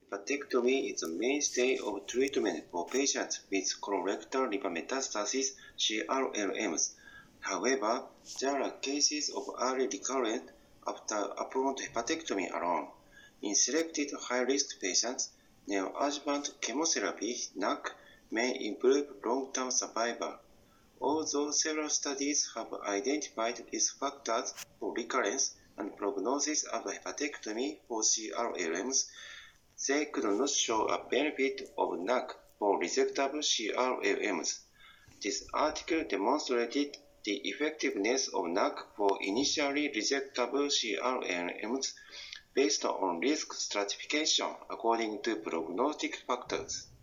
Hepatectomy is the mainstay of treatment for patients with colorectal lymphometastasis (CRLMs). However, there are cases of early recurrence after upfront hepatectomy alone. In selected high-risk patients, neoadjuvant chemotherapy (NAC) may improve long-term survival. Although several studies have identified risk factors for recurrence and prognosis after hepatectomy for CRLMs, they could not show a benefit of NAC for resectable CRLMs. This article demonstrated the effectiveness of NAC for initially resectable CRLMs based on risk stratification according to prognostic factors.